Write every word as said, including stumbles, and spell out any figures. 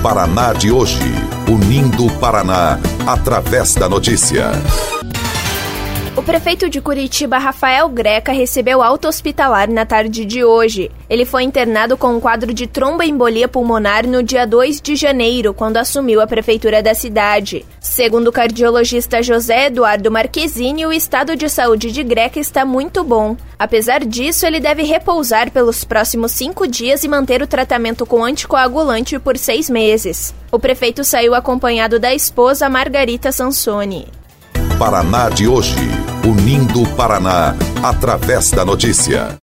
Paraná de hoje, unindo o Paraná através da notícia. O prefeito de Curitiba, Rafael Greca, recebeu alta hospitalar na tarde de hoje. Ele foi internado com um quadro de tromboembolia pulmonar no dia dois de janeiro, quando assumiu a prefeitura da cidade. Segundo o cardiologista José Eduardo Marquezini, o estado de saúde de Greca está muito bom. Apesar disso, ele deve repousar pelos próximos cinco dias e manter o tratamento com anticoagulante por seis meses. O prefeito saiu acompanhado da esposa Margarita Sansoni. Paraná de hoje, unindo o Paraná através da notícia.